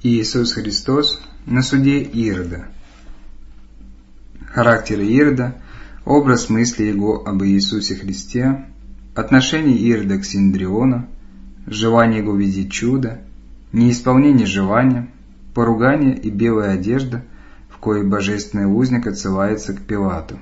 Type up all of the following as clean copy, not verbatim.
Иисус Христос на суде Ирода. Характер Ирода, образ мысли его об Иисусе Христе, отношение Ирода к Синедриону, желание его видеть чудо, неисполнение желания, поругание и белая одежда, в коей божественный узник отсылается к Пилату.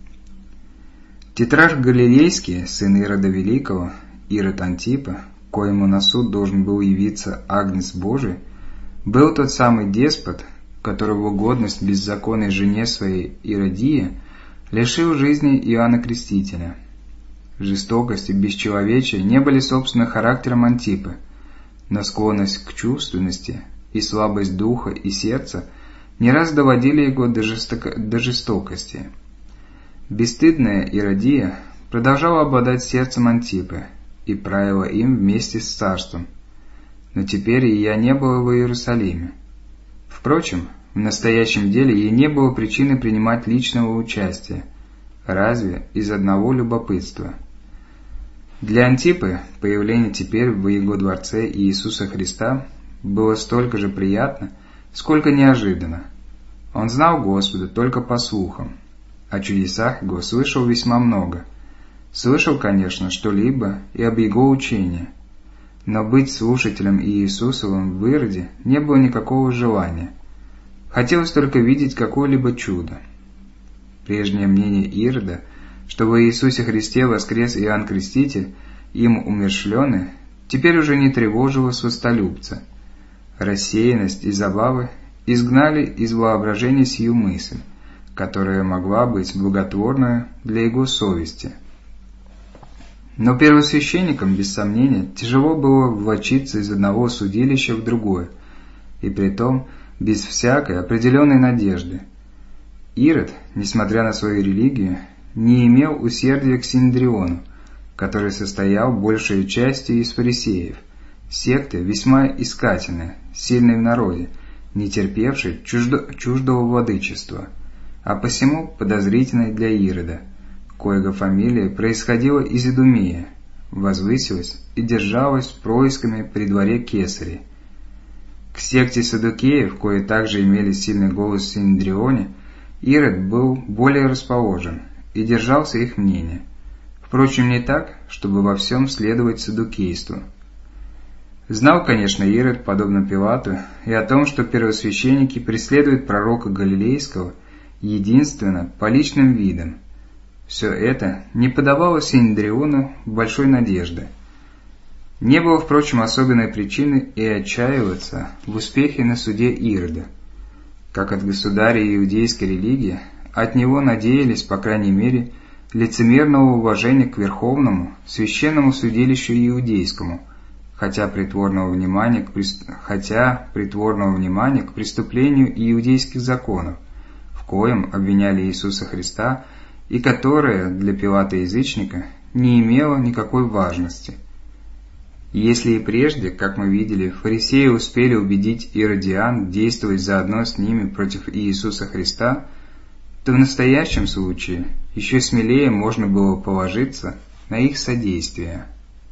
Тетрарх Галилейский, сын Ирода Великого, Ирод Антипа, коему на суд должен был явиться Агнец Божий, был тот самый деспот, которого годность беззаконной жене своей Иродии лишил жизни Иоанна Крестителя. Жестокость и бесчеловечие не были собственно характером Антипы, но склонность к чувственности и слабость духа и сердца не раз доводили его до жестокости. Бесстыдная Иродия продолжала обладать сердцем Антипы и правила им вместе с царством, но теперь ее не было в Иерусалиме. Впрочем, в настоящем деле ей не было причины принимать личного участия, разве из одного любопытства. Для Антипы появление теперь в его дворце Иисуса Христа было столько же приятно, сколько неожиданно. Он знал Господа только по слухам. О чудесах его слышал весьма много. Слышал, конечно, что-либо и об его учении, но быть слушателем Иисусовым в Ироде не было никакого желания. Хотелось только видеть какое-либо чудо. Прежнее мнение Ирода, что в Иисусе Христе воскрес Иоанн Креститель, им умерщвленный, теперь уже не тревожило сластолюбца. Рассеянность и забавы изгнали из воображения сию мысль, которая могла быть благотворной для его совести. Но первосвященникам, без сомнения, тяжело было влачиться из одного судилища в другое, и притом без всякой определенной надежды. Ирод, несмотря на свою религию, не имел усердия к Синедриону, который состоял большей частью из фарисеев, секты весьма искательной, сильной в народе, не терпевшей чуждого владычества, а посему подозрительной для Ирода, коего фамилия происходила из Идумея, возвысилась и держалась происками при дворе Кесаря. К секте саддукеев, кои также имели сильный голос в Синедрионе, Ирод был более расположен и держался их мнения. Впрочем, не так, чтобы во всем следовать саддукейству. Знал, конечно, Ирод, подобно Пилату, и о том, что первосвященники преследуют пророка Галилейского единственно по личным видам. Все это не подавало Синедриону большой надежды. Не было, впрочем, особенной причины и отчаиваться в успехе на суде Ирода. Как от государя иудейской религии, от него надеялись, по крайней мере, лицемерного уважения к верховному, священному судилищу иудейскому, хотя притворного внимания к преступлению иудейских законов, в коем обвиняли Иисуса Христа, и которое для Пилата-язычника не имело никакой важности. Если и прежде, как мы видели, фарисеи успели убедить иродиан действовать заодно с ними против Иисуса Христа, то в настоящем случае еще смелее можно было положиться на их содействие.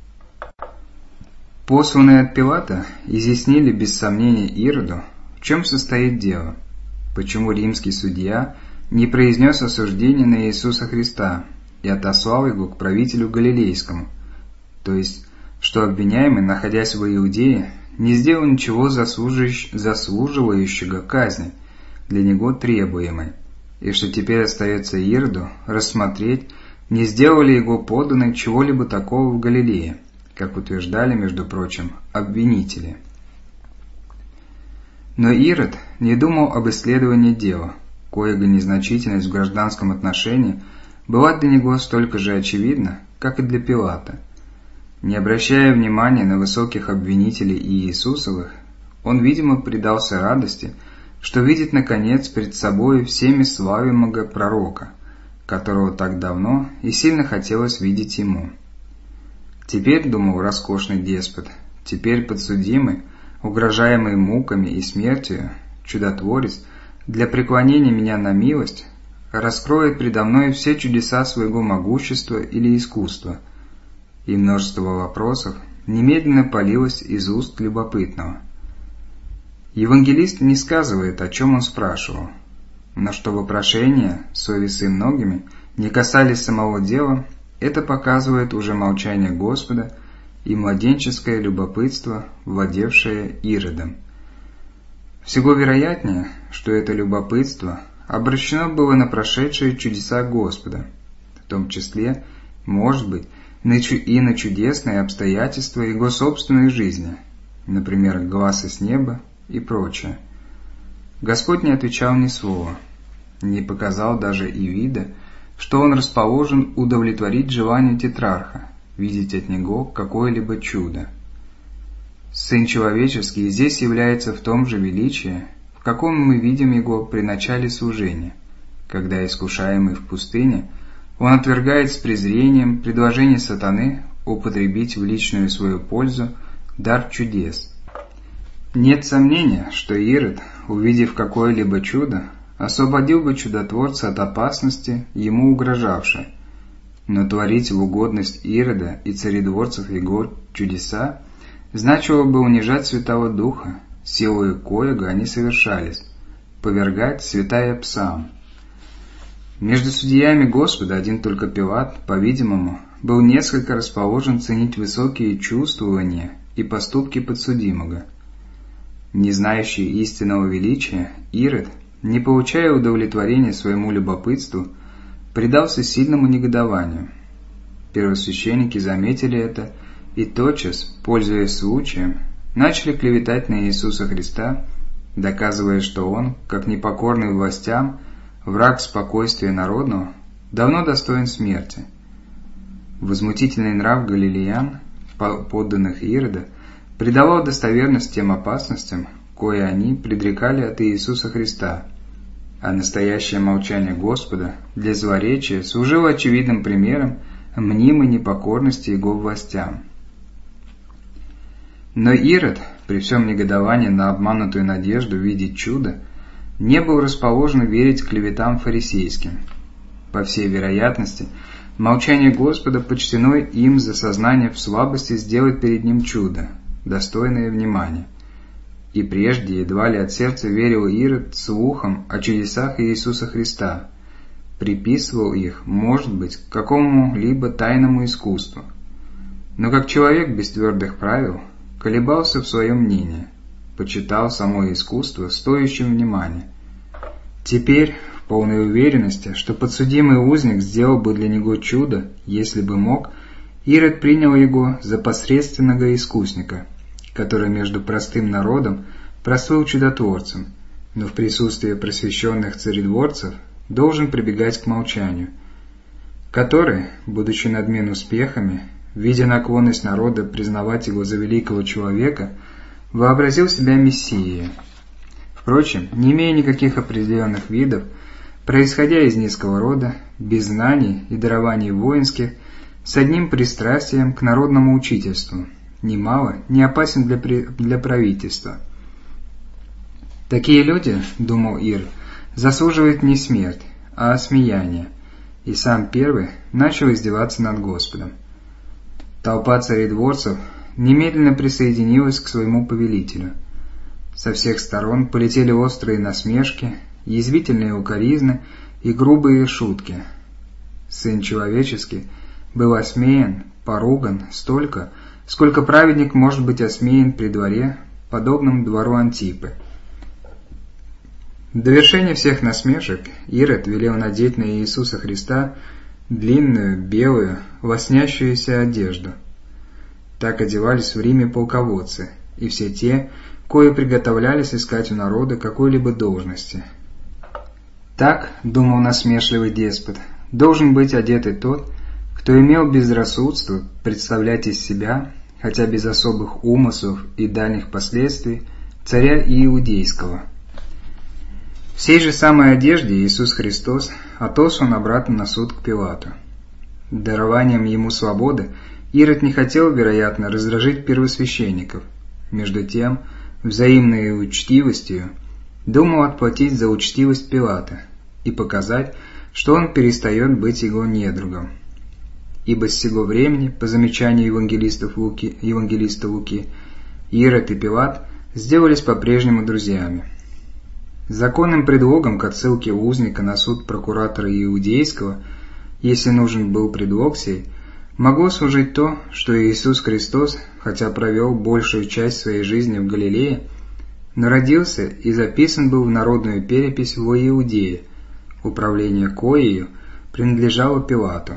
Посланные от Пилата изъяснили без сомнения Ироду, в чем состоит дело, почему римский судья не произнес осуждения на Иисуса Христа и отослал его к правителю Галилейскому, то есть, что обвиняемый, находясь в Иудее, не сделал ничего заслуживающего казни, для него требуемой, и что теперь остается Ироду рассмотреть, не сделал ли его подданный чего-либо такого в Галилее, как утверждали, между прочим, обвинители. Но Ирод не думал об исследовании дела, коего незначительность в гражданском отношении была для него столько же очевидна, как и для Пилата. Не обращая внимания на высоких обвинителей Иисусовых, он, видимо, предался радости, что видит, наконец, пред собой всеми славимого пророка, которого так давно и сильно хотелось видеть ему. Теперь, думал роскошный деспот, теперь подсудимый, угрожаемый муками и смертью, чудотворец, для преклонения меня на милость, раскроет предо мной все чудеса своего могущества или искусства, и множество вопросов немедленно полилось из уст любопытного. Евангелист не сказывает, о чем он спрашивал, но что вопрошения, совесы многими, не касались самого дела, это показывает уже молчание Господа и младенческое любопытство, владевшее Иродом. Всего вероятнее, что это любопытство обращено было на прошедшие чудеса Господа, в том числе, может быть, и на чудесные обстоятельства Его собственной жизни, например, глазы с неба и прочее. Господь не отвечал ни слова, не показал даже и вида, что Он расположен удовлетворить желание тетрарха, видеть от него какое-либо чудо. Сын человеческий здесь является в том же величии, в каком мы видим его при начале служения, когда, искушаемый в пустыне, он отвергает с презрением предложение сатаны употребить в личную свою пользу дар чудес. Нет сомнения, что Ирод, увидев какое-либо чудо, освободил бы чудотворца от опасности, ему угрожавшей, но творить в угодность Ирода и царедворцев его чудеса значило бы унижать Святого Духа, силою коего они совершались, повергать святая псам. Между судьями Господа один только Пилат, по-видимому, был несколько расположен ценить высокие чувствования и поступки подсудимого. Не знающий истинного величия, Ирод, не получая удовлетворения своему любопытству, предался сильному негодованию. Первосвященники заметили это и тотчас, пользуясь случаем, начали клеветать на Иисуса Христа, доказывая, что Он, как непокорный властям, враг спокойствия народного, давно достоин смерти. Возмутительный нрав галилеян, подданных Ирода, придавал достоверность тем опасностям, кое они предрекали от Иисуса Христа, а настоящее молчание Господа для злоречия служило очевидным примером мнимой непокорности Его властям. Но Ирод, при всем негодовании на обманутую надежду видеть чудо, не был расположен верить клеветам фарисейским. По всей вероятности, молчание Господа почтено им за сознание в слабости сделать перед Ним чудо, достойное внимания. И прежде едва ли от сердца верил Ирод слухам о чудесах Иисуса Христа, приписывал их, может быть, к какому-либо тайному искусству. Но как человек без твердых правил, колебался в своем мнении, почитал само искусство стоящим внимания. Теперь, в полной уверенности, что подсудимый узник сделал бы для него чудо, если бы мог, Ирод принял его за посредственного искусника, который между простым народом прослыл чудотворцем, но в присутствии просвещенных царедворцев должен прибегать к молчанию, который, будучи надмен успехами, видя наклонность народа признавать его за великого человека, вообразил себя мессией. Впрочем, не имея никаких определенных видов, происходя из низкого рода, без знаний и дарований воинских, с одним пристрастием к народному учительству, немало не опасен для правительства. Такие люди, думал Ир, заслуживают не смерть, а осмеяние, и сам первый начал издеваться над Господом. Толпа царедворцев немедленно присоединилась к своему повелителю. Со всех сторон полетели острые насмешки, язвительные укоризны и грубые шутки. Сын человеческий был осмеян, поруган столько, сколько праведник может быть осмеян при дворе, подобном двору Антипы. В довершение всех насмешек Ирод велел надеть на Иисуса Христа длинную, белую, лоснящуюся одежду. Так одевались в Риме полководцы и все те, кои приготовлялись искать у народа какой-либо должности. Так, думал насмешливый деспот, должен быть одет и тот, кто имел безрассудство представлять из себя, хотя без особых умыслов и дальних последствий, царя Иудейского. В сей же самой одежде Иисус Христос отослан обратно на суд к Пилату. Дарованием ему свободы Ирод не хотел, вероятно, раздражить первосвященников. Между тем, взаимной учтивостью думал отплатить за учтивость Пилата и показать, что он перестает быть его недругом. Ибо с сего времени, по замечанию евангелиста Луки, Ирод и Пилат сделались по-прежнему друзьями. Законным предлогом к отсылке узника на суд прокуратора Иудейского, если нужен был предлог сей, могло служить то, что Иисус Христос, хотя провел большую часть своей жизни в Галилее, но родился и записан был в народную перепись во Иудее, управление коею принадлежало Пилату.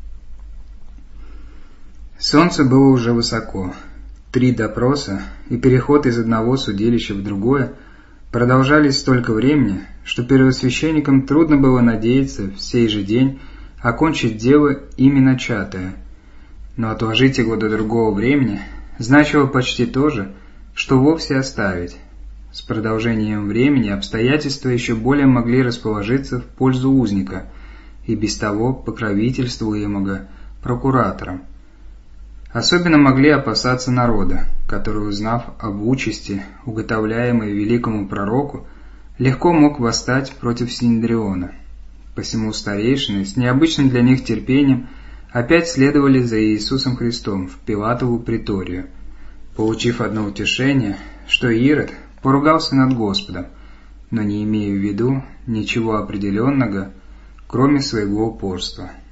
Солнце было уже высоко. 3 допроса и переход из одного судилища в другое продолжались столько времени, что первосвященникам трудно было надеяться в сей же день окончить дело ими начатое, но отложить его до другого времени значило почти то же, что вовсе оставить. С продолжением времени обстоятельства еще более могли расположиться в пользу узника и без того покровительствуемого прокуратором. Особенно могли опасаться народа, который, узнав об участи, уготовляемой великому пророку, легко мог восстать против Синедриона. Посему старейшины с необычным для них терпением опять следовали за Иисусом Христом в Пилатову приторию, получив одно утешение, что Ирод поругался над Господом, но не имея в виду ничего определенного, кроме своего упорства.